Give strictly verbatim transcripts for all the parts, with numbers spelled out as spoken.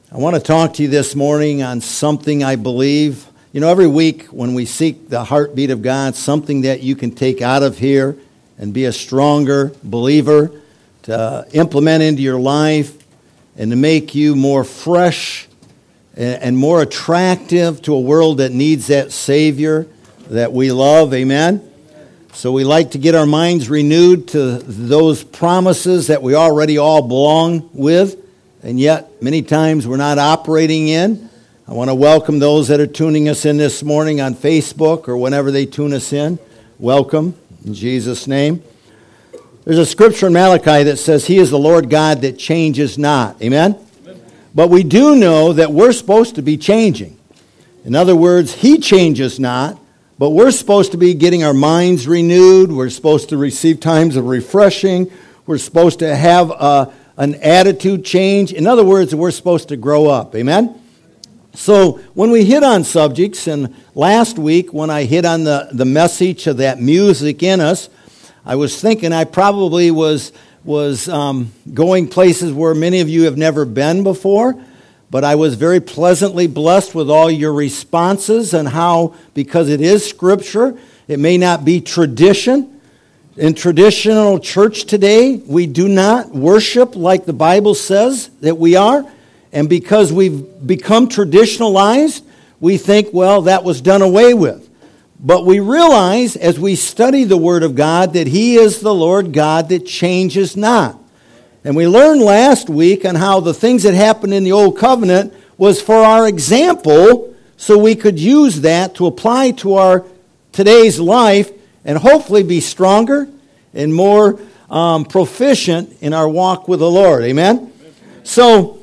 I want to talk to you this morning on something I believe. You know, every week when we seek the heartbeat of God, something that you can take out of here and be a stronger believer, to implement into your life, and to make you more fresh and more attractive to a world that needs that Savior that we love. Amen? So we like to get our minds renewed to those promises that we already all belong with, and yet many times we're not operating in. I want to welcome those that are tuning us in this morning on Facebook or whenever they tune us in. Welcome, in Jesus' name. There's a scripture in Malachi that says, He is the Lord God that changes not. Amen? Amen? But we do know that we're supposed to be changing. In other words, He changes not, but we're supposed to be getting our minds renewed. We're supposed to receive times of refreshing. We're supposed to have a an attitude change. In other words, we're supposed to grow up. Amen? So when we hit on subjects, and last week when I hit on the, the message of that music in us, I was thinking I probably was, was um, going places where many of you have never been before, but I was very pleasantly blessed with all your responses and how, because it is Scripture, it may not be tradition. In traditional church today, we do not worship like the Bible says that we are. And because we've become traditionalized, we think, well, that was done away with. But we realize as we study the Word of God that He is the Lord God that changes not. And we learned last week on how the things that happened in the Old Covenant was for our example, so we could use that to apply to our today's life and hopefully be stronger and more um, proficient in our walk with the Lord. Amen? So,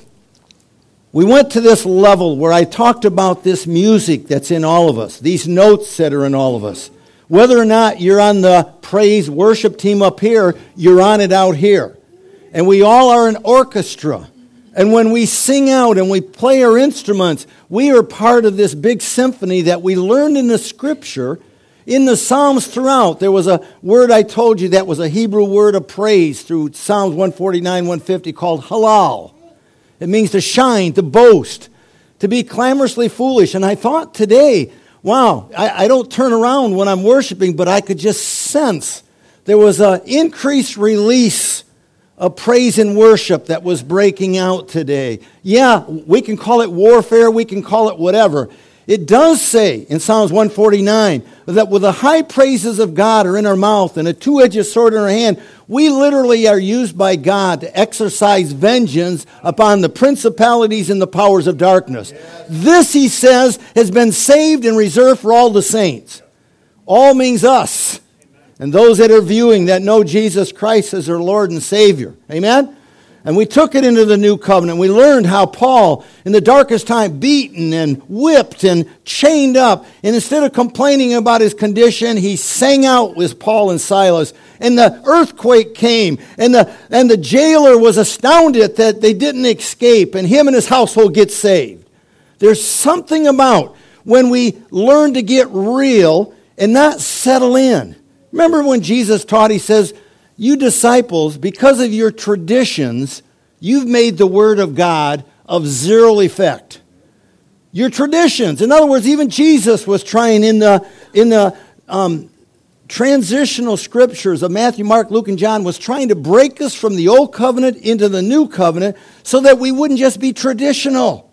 we went to this level where I talked about this music that's in all of us, these notes that are in all of us. Whether or not you're on the praise worship team up here, you're on it out here. And we all are an orchestra. And when we sing out and we play our instruments, we are part of this big symphony that we learned in the Scripture. In the Psalms throughout, there was a word I told you that was a Hebrew word of praise through Psalms one forty-nine, one fifty called halal. It means to shine, to boast, to be clamorously foolish. And I thought today, wow, I, I don't turn around when I'm worshiping, but I could just sense there was an increased release of praise and worship that was breaking out today. Yeah, we can call it warfare, we can call it whatever. It does say in Psalms one forty-nine that with the high praises of God are in our mouth and a two-edged sword in our hand, we literally are used by God to exercise vengeance upon the principalities and the powers of darkness. Yes. This, he says, has been saved and reserved for all the saints. All means us. Amen. And those that are viewing that know Jesus Christ as their Lord and Savior. Amen? And we took it into the new covenant. We learned how Paul, in the darkest time, beaten and whipped and chained up. And instead of complaining about his condition, he sang out with Paul and Silas. And the earthquake came. And the, and the jailer was astounded that they didn't escape. And him and his household get saved. There's something about when we learn to get real and not settle in. Remember when Jesus taught, he says, you disciples, because of your traditions, you've made the Word of God of zero effect. Your traditions. In other words, even Jesus was trying in the in the um, transitional scriptures of Matthew, Mark, Luke, and John, was trying to break us from the old covenant into the new covenant so that we wouldn't just be traditional.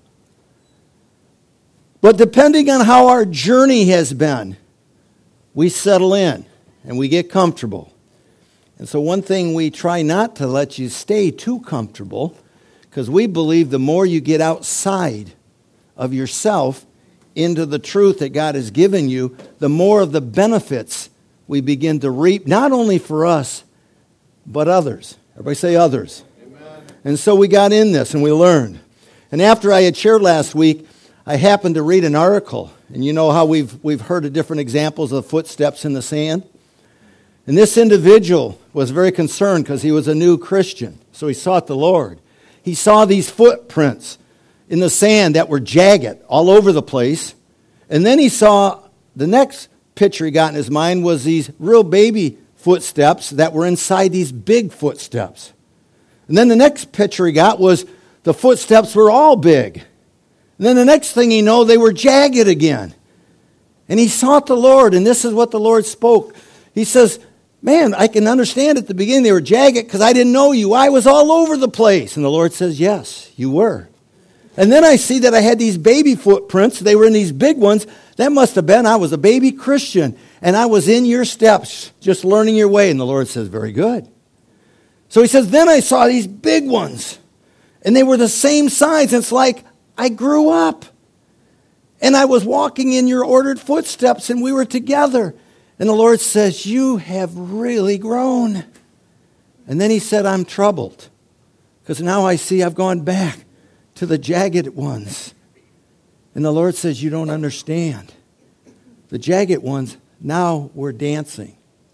But depending on how our journey has been, we settle in and we get comfortable. And so one thing we try not to let you stay too comfortable, because we believe the more you get outside of yourself into the truth that God has given you, the more of the benefits we begin to reap, not only for us, but others. Everybody say others. Amen. And so we got in this and we learned. And after I had shared last week, I happened to read an article. And you know how we've we've heard of different examples of footsteps in the sand? And this individual was very concerned because he was a new Christian. So he sought the Lord. He saw these footprints in the sand that were jagged all over the place. And then he saw the next picture he got in his mind was these real baby footsteps that were inside these big footsteps. And then the next picture he got was the footsteps were all big. And then the next thing you know, they were jagged again. And he sought the Lord, and this is what the Lord spoke. He says, man, I can understand at the beginning they were jagged because I didn't know you. I was all over the place. And the Lord says, yes, you were. And then I see that I had these baby footprints. They were in these big ones. That must have been I was a baby Christian, and I was in your steps, just learning your way. And the Lord says, very good. So he says, then I saw these big ones, and they were the same size. It's like I grew up, and I was walking in your ordered footsteps, and we were together. And the Lord says, you have really grown. And then he said, I'm troubled, because now I see I've gone back to the jagged ones. And the Lord says, you don't understand. The jagged ones, now we're dancing.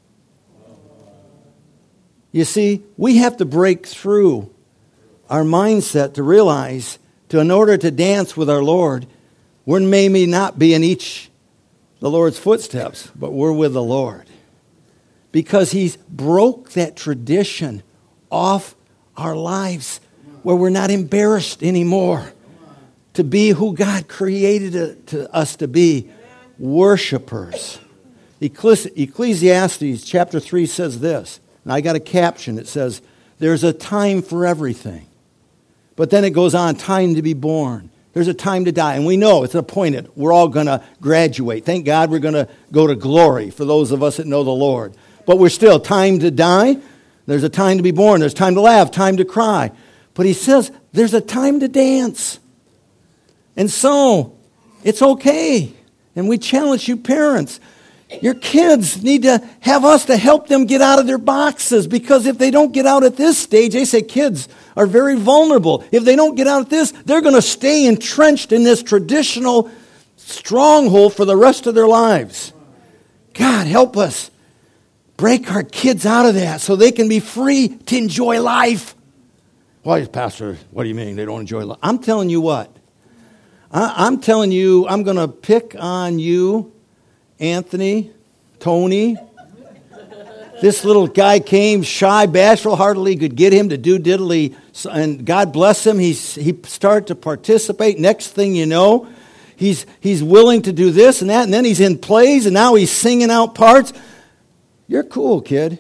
You see, we have to break through our mindset to realize, to in order to dance with our Lord, we may not be in each the Lord's footsteps, but we're with the Lord. Because he's broke that tradition off our lives where we're not embarrassed anymore to be who God created it to us to be, worshipers. Ecclesiastes chapter three says this, and I got a caption. It says, there's a time for everything. But then it goes on, time to be born. There's a time to die. And we know it's appointed. We're all going to graduate. Thank God we're going to go to glory for those of us that know the Lord. But we're still time to die. There's a time to be born. There's time to laugh, time to cry. But he says there's a time to dance. And so it's okay. And we challenge you parents. Your kids need to have us to help them get out of their boxes, because if they don't get out at this stage, they say kids are very vulnerable. If they don't get out at this, they're going to stay entrenched in this traditional stronghold for the rest of their lives. God, help us break our kids out of that so they can be free to enjoy life. Why, Pastor, what do you mean they don't enjoy life? I'm telling you what. I, I'm telling you, I'm going to pick on you, Anthony, Tony. This little guy came shy, bashful, hardly could get him to do diddly. And God bless him. He's, he started to participate. Next thing you know, he's, he's willing to do this and that. And then he's in plays, and now he's singing out parts. You're cool, kid.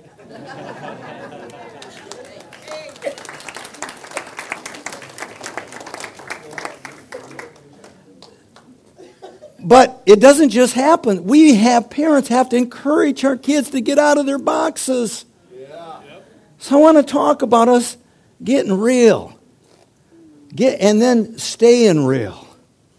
But it doesn't just happen. We have parents have to encourage our kids to get out of their boxes. Yeah. So I want to talk about us getting real. Get and then staying real.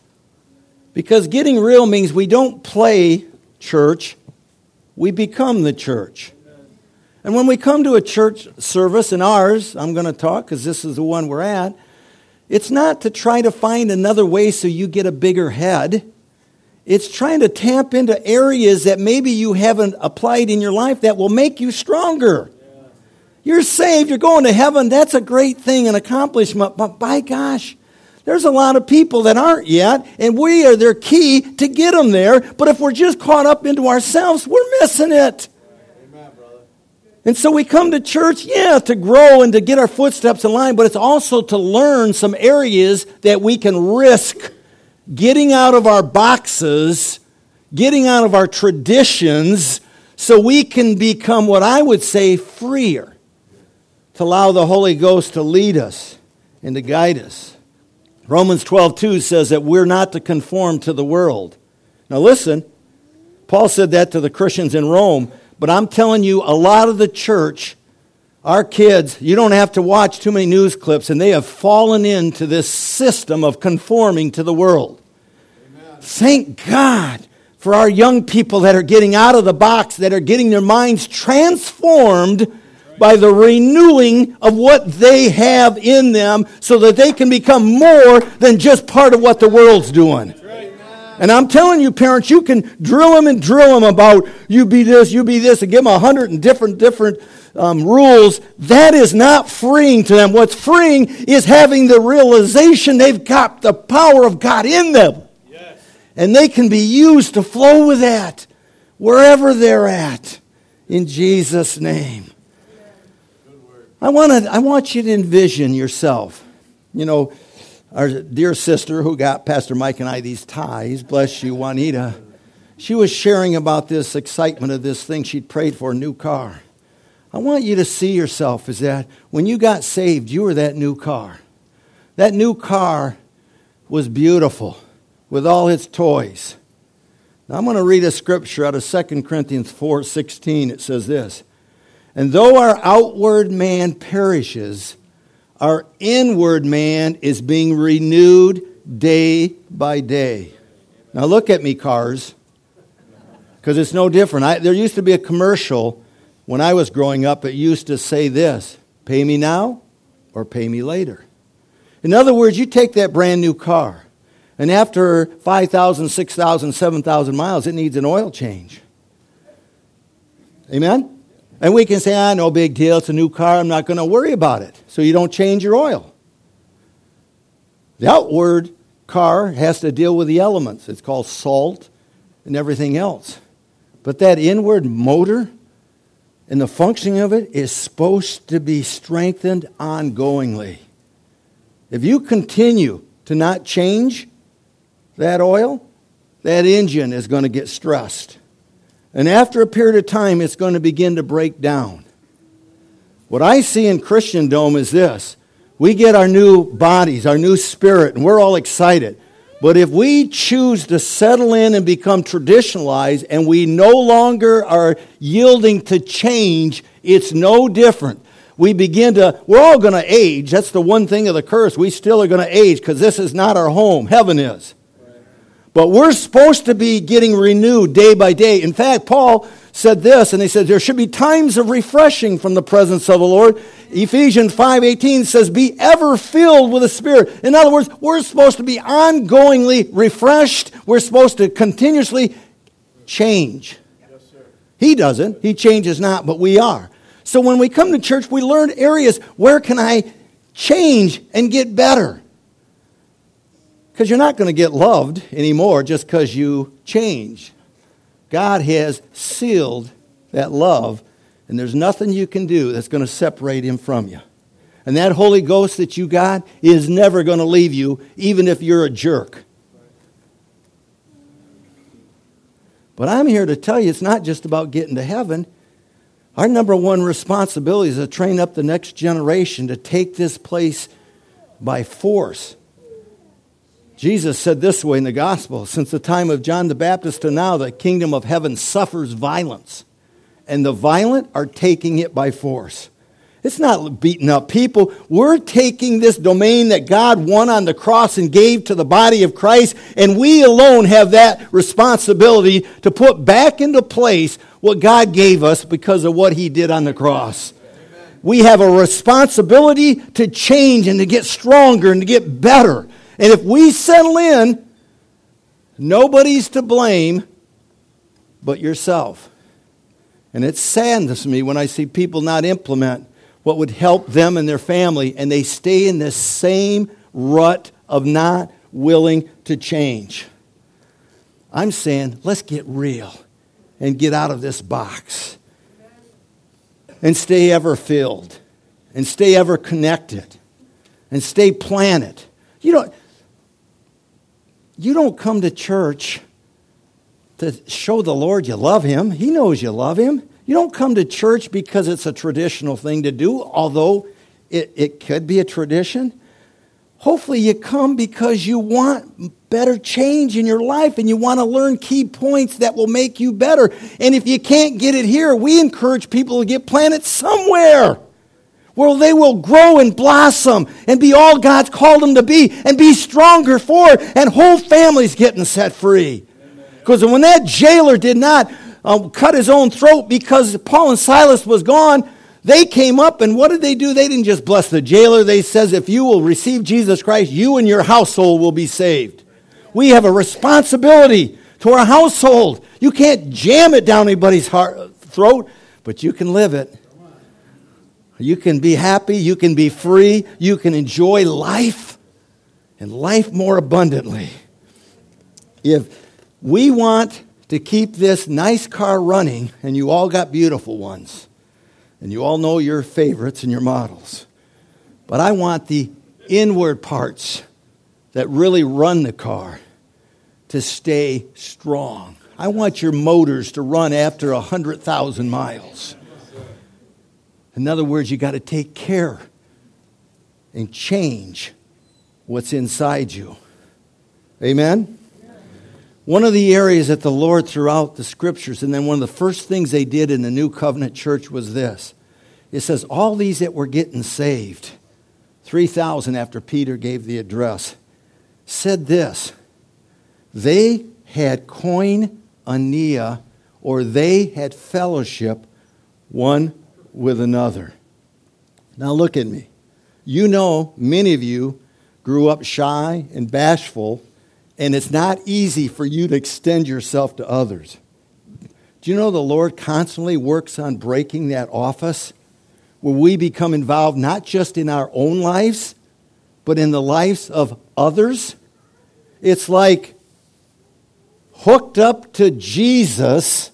Because getting real means we don't play church, we become the church. And when we come to a church service, and ours, I'm going to talk because this is the one we're at, it's not to try to find another way so you get a bigger head. It's trying to tap into areas that maybe you haven't applied in your life that will make you stronger. Yeah. You're saved, you're going to heaven. That's a great thing, an accomplishment. But by gosh, there's a lot of people that aren't yet, and we are their key to get them there. But if we're just caught up into ourselves, we're missing it. Amen, brother. And so we come to church, yeah, to grow and to get our footsteps in line, but it's also to learn some areas that we can risk getting out of our boxes, getting out of our traditions, so we can become what I would say freer, to allow the Holy Ghost to lead us and to guide us. Romans twelve two says that we're not to conform to the world. Now listen, Paul said that to the Christians in Rome, but I'm telling you, a lot of the church, our kids, you don't have to watch too many news clips, and they have fallen into this system of conforming to the world. Amen. Thank God for our young people that are getting out of the box, that are getting their minds transformed by the renewing of what they have in them so that they can become more than just part of what the world's doing. And I'm telling you, parents, you can drill them and drill them about you be this, you be this, and give them a hundred and different different um, rules. That is not freeing to them. What's freeing is having the realization they've got the power of God in them. Yes. And they can be used to flow with that wherever they're at. In Jesus' name. I want to. I want you to envision yourself. You know, our dear sister who got Pastor Mike and I these ties, bless you, Juanita, she was sharing about this excitement of this thing she'd prayed for, a new car. I want you to see yourself as that when you got saved, you were that new car. That new car was beautiful with all its toys. Now I'm going to read a scripture out of Second Corinthians four sixteen. It says this, "And though our outward man perishes, our inward man is being renewed day by day." Now look at me, cars, because it's no different. I, there used to be a commercial when I was growing up. It used to say this, "Pay me now or pay me later." In other words, you take that brand new car, and after five thousand, six thousand, seven thousand miles, it needs an oil change. Amen? And we can say, ah, no big deal, it's a new car, I'm not going to worry about it. So you don't change your oil. The outward car has to deal with the elements. It's called salt and everything else. But that inward motor and the functioning of it is supposed to be strengthened ongoingly. If you continue to not change that oil, that engine is going to get stressed. And after a period of time, it's going to begin to break down. What I see in Christendom is this. We get our new bodies, our new spirit, and we're all excited. But if we choose to settle in and become traditionalized and we no longer are yielding to change, it's no different. We begin to, we're all going to age. That's the one thing of the curse. We still are going to age because this is not our home. Heaven is. But we're supposed to be getting renewed day by day. In fact, Paul said this, and he said there should be times of refreshing from the presence of the Lord. Ephesians five eighteen says, be ever filled with the Spirit. In other words, we're supposed to be ongoingly refreshed. We're supposed to continuously change. Yes, sir. He doesn't. He changes not, but we are. So when we come to church, we learn areas, where can I change and get better? Because you're not going to get loved anymore just because you change. God has sealed that love, and there's nothing you can do that's going to separate him from you. And that Holy Ghost that you got is never going to leave you, even if you're a jerk. But I'm here to tell you, it's not just about getting to heaven. Our number one responsibility is to train up the next generation to take this place by force. Jesus said this way in the gospel, since the time of John the Baptist to now, the kingdom of heaven suffers violence, and the violent are taking it by force. It's not beating up people. We're taking this domain that God won on the cross and gave to the body of Christ, and we alone have that responsibility to put back into place what God gave us because of what he did on the cross. Amen. We have a responsibility to change and to get stronger and to get better. And if we settle in, nobody's to blame but yourself. And it saddens me when I see people not implement what would help them and their family, and they stay in this same rut of not willing to change. I'm saying, let's get real and get out of this box and stay ever filled and stay ever connected and stay planted. You don't, you don't come to church to show the Lord you love him. He knows you love him. You don't come to church because it's a traditional thing to do, although it, it could be a tradition. Hopefully you come because you want better change in your life and you want to learn key points that will make you better. And if you can't get it here, we encourage people to get planted somewhere where they will grow and blossom and be all God's called them to be and be stronger for it, and whole families getting set free. Because when that jailer did not um, cut his own throat because Paul and Silas was gone, they came up, and what did they do? They didn't just bless the jailer. They says, if you will receive Jesus Christ, you and your household will be saved. We have a responsibility to our household. You can't jam it down anybody's heart, throat, but you can live it. You can be happy. You can be free. You can enjoy life and life more abundantly. If we want to keep this nice car running, and you all got beautiful ones, and you all know your favorites and your models, but I want the inward parts that really run the car to stay strong. I want your motors to run after one hundred thousand miles. In other words, you got to take care and change what's inside you. Amen? One of the areas that the Lord throughout the scriptures, and then one of the first things they did in the New Covenant church was this. It says, all these that were getting saved, three thousand after Peter gave the address, said this. They had koinonia, or they had fellowship one with another. Now look at me. You know, many of you grew up shy and bashful, and it's not easy for you to extend yourself to others. Do you know the Lord constantly works on breaking that office, where we become involved not just in our own lives, but in the lives of others? It's like hooked up to Jesus,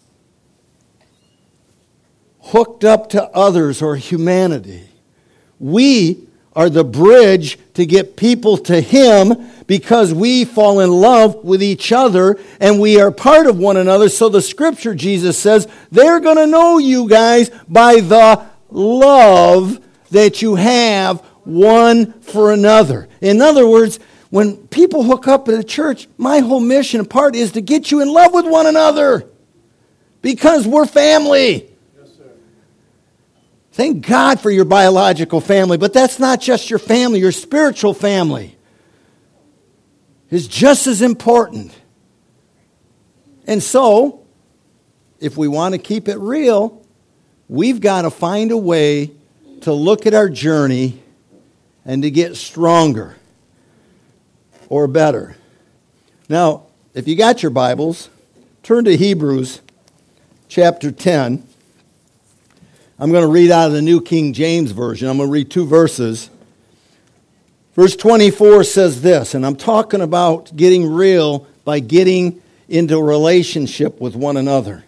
hooked up to others or humanity. We are the bridge to get people to Him because we fall in love with each other and we are part of one another. So the scripture, Jesus says, they're going to know you guys by the love that you have one for another. In other words, when people hook up at a church, my whole mission and part is to get you in love with one another because we're family. Yes, sir. Thank God for your biological family, but that's not just your family. Your spiritual family is just as important. And so, if we want to keep it real, we've got to find a way to look at our journey and to get stronger or better. Now, if you got your Bibles, turn to Hebrews chapter ten. I'm going to read out of the New King James Version. I'm going to read two verses. Verse twenty-four says this, and I'm talking about getting real by getting into a relationship with one another.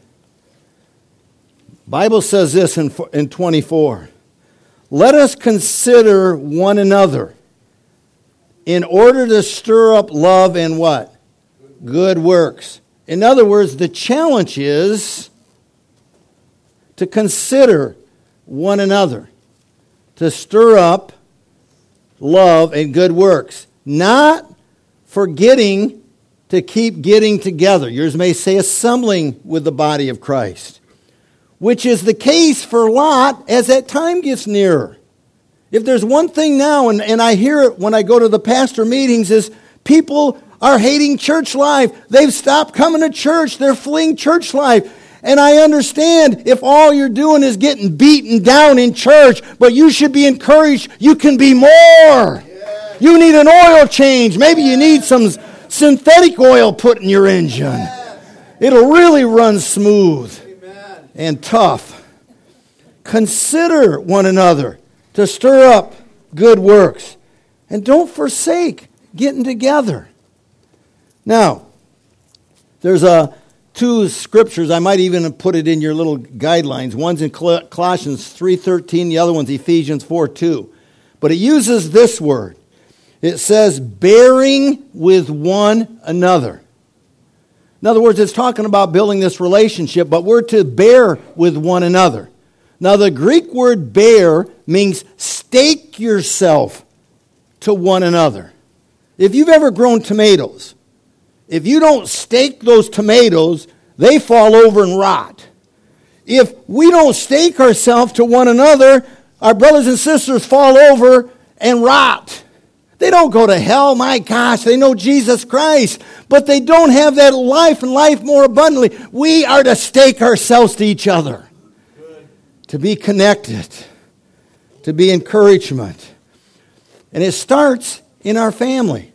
Bible says this in, in twenty-four. Let us consider one another in order to stir up love and what? Good works. In other words, the challenge is to consider one another, to stir up love and good works, not forgetting to keep getting together. Yours may say assembling with the body of Christ, which is the case for Lot as that time gets nearer. If there's one thing now, and, and I hear it when I go to the pastor meetings, is people are hating church life. They've stopped coming to church. They're fleeing church life. And I understand if all you're doing is getting beaten down in church, but you should be encouraged. You can be more. Yeah. You need an oil change. Maybe you need some synthetic oil put in your engine. Yeah. It'll really run smooth Amen. And tough. Consider one another to stir up good works. And don't forsake getting together. Now, there's a two scriptures. I might even put it in your little guidelines. One's in Colossians three thirteen, the other one's Ephesians four two. But it uses this word. It says, bearing with one another. In other words, it's talking about building this relationship, but we're to bear with one another. Now, the Greek word bear means stake yourself to one another. If you've ever grown tomatoes, if you don't stake those tomatoes, they fall over and rot. If we don't stake ourselves to one another, our brothers and sisters fall over and rot. They don't go to hell, my gosh, they know Jesus Christ, but they don't have that life and life more abundantly. We are to stake ourselves to each other. To be connected, to be encouragement. And it starts in our family.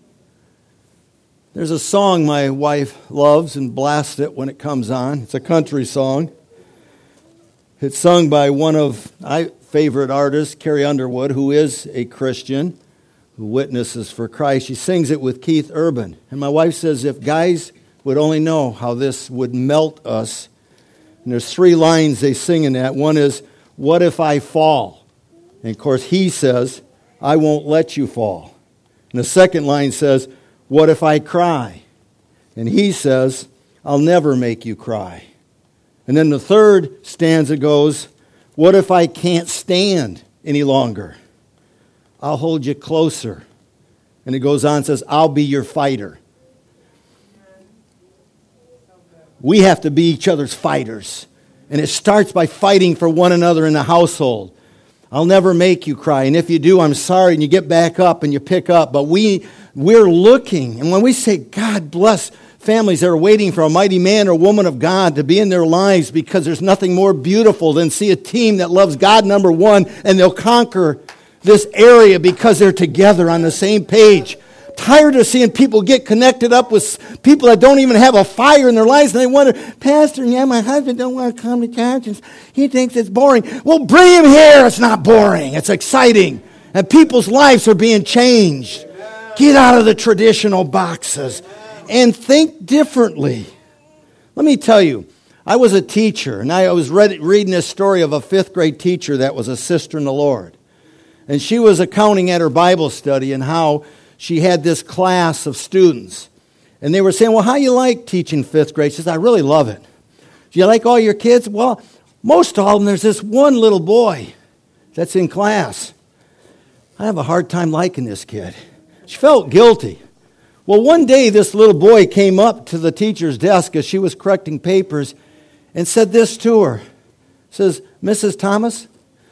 There's a song my wife loves and blasts it when it comes on. It's a country song. It's sung by one of my favorite artists, Carrie Underwood, who is a Christian, who witnesses for Christ. She sings it with Keith Urban. And my wife says if guys would only know how this would melt us. And there's three lines they sing in that. One is, what if I fall? And of course he says, I won't let you fall. And the second line says, what if I cry? And he says, I'll never make you cry. And then the third stanza goes, what if I can't stand any longer? I'll hold you closer. And it goes on and says, I'll be your fighter. We have to be each other's fighters. And it starts by fighting for one another in the household. I'll never make you cry. And if you do, I'm sorry. And you get back up and you pick up. But we, we're looking. And when we say, God bless families that are waiting for a mighty man or woman of God to be in their lives, because there's nothing more beautiful than see a team that loves God, number one, and they'll conquer this area because they're together on the same page. Tired of seeing people get connected up with people that don't even have a fire in their lives, and they wonder, Pastor, yeah, my husband don't want to come to church, and he thinks it's boring. Well, bring him here. It's not boring. It's exciting. And people's lives are being changed. Get out of the traditional boxes and think differently. Let me tell you, I was a teacher, and I was read, reading this story of a fifth grade teacher that was a sister in the Lord. And she was accounting at her Bible study and how she had this class of students. And they were saying, well, how you like teaching fifth grade? She says, I really love it. Do you like all your kids? Well, most of them, there's this one little boy that's in class. I have a hard time liking this kid. She felt guilty. Well, one day this little boy came up to the teacher's desk as she was correcting papers and said this to her. Says, Missus Thomas,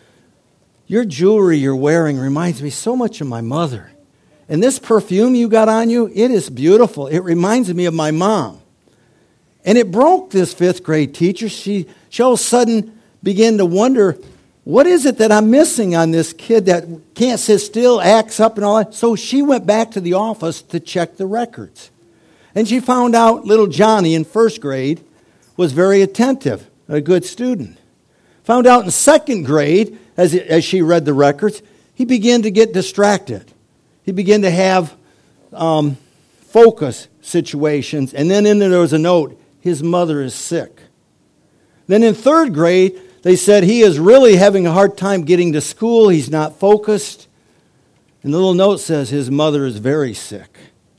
your jewelry you're wearing reminds me so much of my mother. And this perfume you got on you, it is beautiful. It reminds me of my mom. And it broke this fifth grade teacher. She, she all of a sudden began to wonder, what is it that I'm missing on this kid that can't sit still, acts up and all that? So she went back to the office to check the records. And she found out little Johnny in first grade was very attentive, a good student. Found out in second grade, as, as she read the records, he began to get distracted. He began to have um, focus situations. And then in there, there was a note, his mother is sick. Then in third grade, they said he is really having a hard time getting to school. He's not focused. And the little note says his mother is very sick.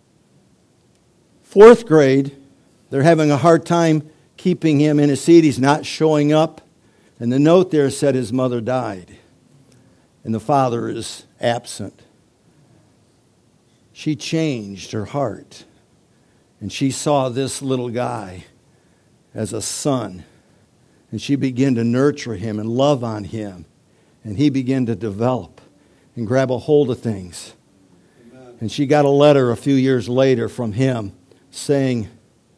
Fourth grade, they're having a hard time keeping him in his seat. He's not showing up. And the note there said his mother died. And the father is absent. She changed her heart. And she saw this little guy as a son. And she began to nurture him and love on him. And he began to develop and grab a hold of things. Amen. And she got a letter a few years later from him saying,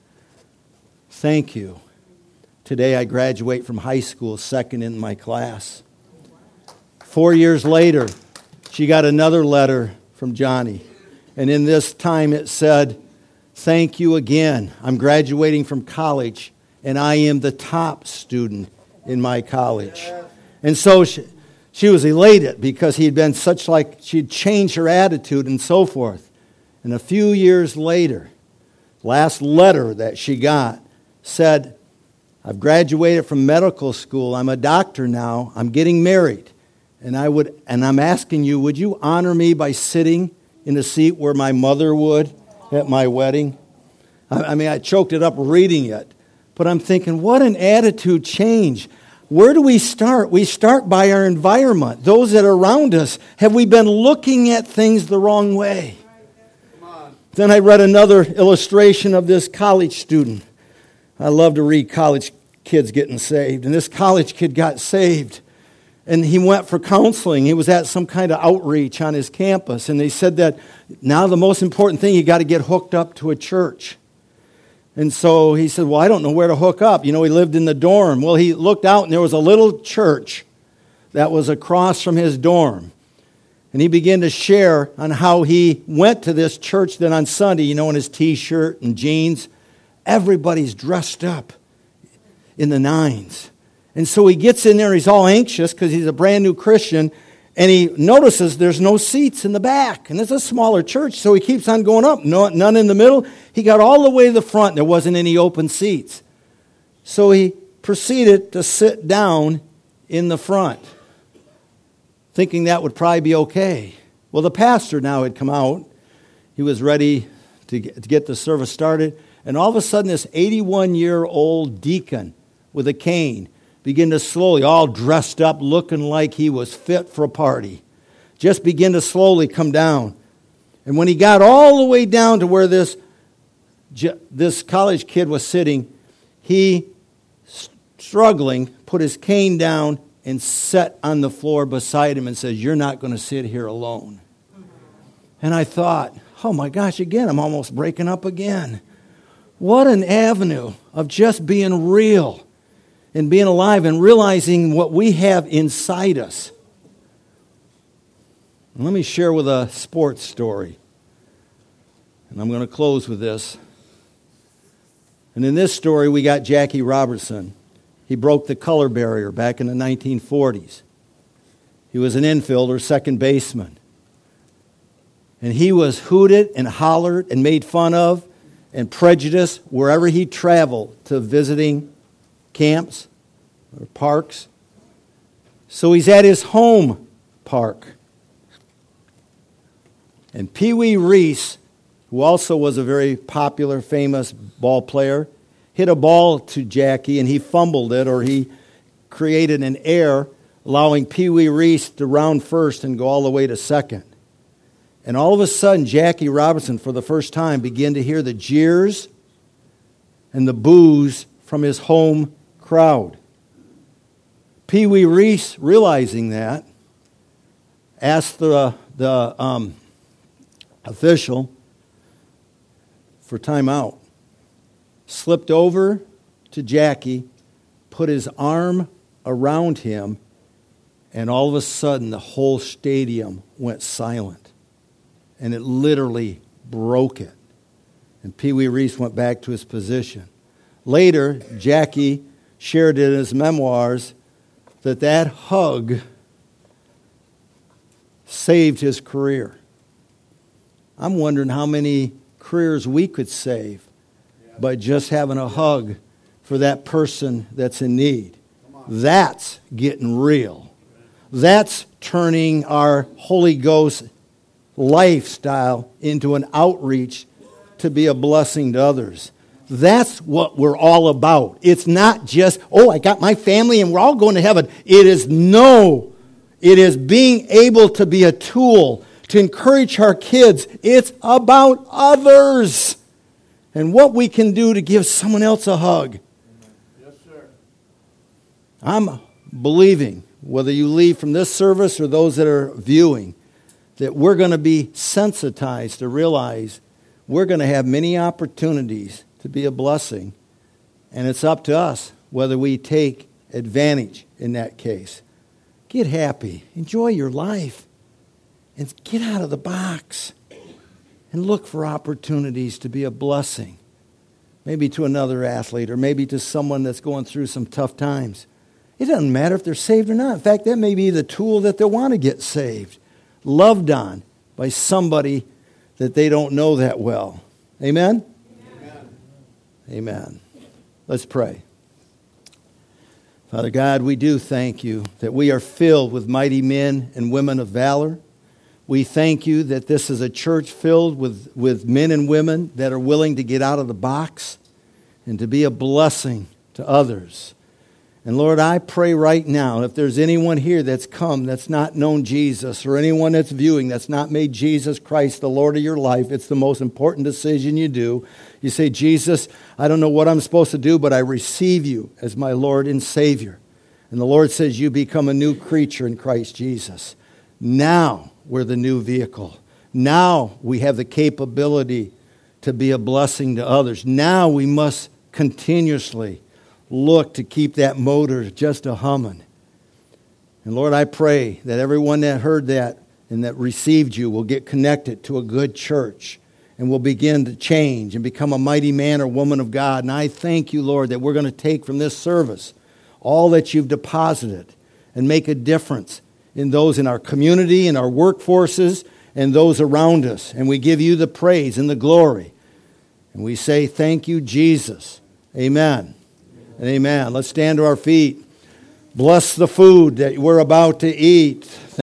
thank you. Today I graduate from high school, second in my class. Four years later, she got another letter from Johnny. And in this time it said, thank you again. I'm graduating from college. And I am the top student in my college. And so she, she was elated because he had been such like, she'd changed her attitude and so forth. And a few years later, last letter that she got said, I've graduated from medical school. I'm a doctor now. I'm getting married. And I would, and I'm asking you, would you honor me by sitting in the seat where my mother would at my wedding? I, I mean, I choked it up reading it. But I'm thinking, what an attitude change. Where do we start? We start by our environment. Those that are around us. Have we been looking at things the wrong way? Then I read another illustration of this college student. I love to read college kids getting saved. And this college kid got saved. And he went for counseling. He was at some kind of outreach on his campus. And they said that now the most important thing, you got to get hooked up to a church. And so he said, well, I don't know where to hook up. You know, he lived in the dorm. Well, he looked out and there was a little church that was across from his dorm. And he began to share on how he went to this church then on Sunday, you know, in his T-shirt and jeans. Everybody's dressed up in the nines. And so he gets in there, he's all anxious because he's a brand new Christian. And he notices there's no seats in the back. And it's a smaller church, so he keeps on going up. No, none in the middle. He got all the way to the front. There wasn't any open seats. So he proceeded to sit down in the front, thinking that would probably be okay. Well, the pastor now had come out. He was ready to get, to get the service started. And all of a sudden, this eighty-one-year-old deacon with a cane began to slowly, all dressed up, looking like he was fit for a party, just begin to slowly come down. And when he got all the way down to where this, this college kid was sitting, he, struggling, put his cane down and sat on the floor beside him and says, "You're not going to sit here alone." And I thought, oh my gosh, again, I'm almost breaking up again. What an avenue of just being real and being alive and realizing what we have inside us. And let me share with a sports story. And I'm going to close with this. And in this story, we got Jackie Robertson. He broke the color barrier back in the nineteen forties. He was an infielder, second baseman. And he was hooted and hollered and made fun of and prejudiced wherever he traveled to visiting camps or parks. So he's at his home park. And Pee Wee Reese, who also was a very popular, famous ball player, hit a ball to Jackie and he fumbled it, or he created an error, allowing Pee Wee Reese to round first and go all the way to second. And all of a sudden, Jackie Robinson, for the first time, began to hear the jeers and the boos from his home crowd. Pee Wee Reese, realizing that, asked the, the um, official for timeout, slipped over to Jackie, put his arm around him, and all of a sudden, the whole stadium went silent. And it literally broke it. And Pee Wee Reese went back to his position. Later, Jackie shared in his memoirs that that hug saved his career. I'm wondering how many careers we could save by just having a hug for that person that's in need. That's getting real. That's turning our Holy Ghost lifestyle into an outreach to be a blessing to others. That's what we're all about. It's not just, oh, I got my family and we're all going to heaven. It is no. It is being able to be a tool to encourage our kids. It's about others and what we can do to give someone else a hug. Yes, sir. I'm believing, whether you leave from this service or those that are viewing, that we're going to be sensitized to realize we're going to have many opportunities to be a blessing. And it's up to us whether we take advantage in that case. Get happy. Enjoy your life. And get out of the box. And look for opportunities to be a blessing. Maybe to another athlete or maybe to someone that's going through some tough times. It doesn't matter if they're saved or not. In fact, that may be the tool that they want to get saved. Loved on by somebody that they don't know that well. Amen? Amen. Amen. Let's pray. Father God, we do thank you that we are filled with mighty men and women of valor. We thank you that this is a church filled with, with men and women that are willing to get out of the box and to be a blessing to others. And Lord, I pray right now, if there's anyone here that's come that's not known Jesus, or anyone that's viewing that's not made Jesus Christ the Lord of your life, it's the most important decision you do. You say, Jesus, I don't know what I'm supposed to do, but I receive you as my Lord and Savior. And the Lord says you become a new creature in Christ Jesus. Now we're the new vehicle. Now we have the capability to be a blessing to others. Now we must continuously look to keep that motor just a humming. And Lord, I pray that everyone that heard that and that received you will get connected to a good church and will begin to change and become a mighty man or woman of God. And I thank you, Lord, that we're going to take from this service all that you've deposited and make a difference in those in our community, in our workforces, and those around us. And we give you the praise and the glory. And we say, thank you, Jesus. Amen. And amen. Let's stand to our feet. Bless the food that we're about to eat.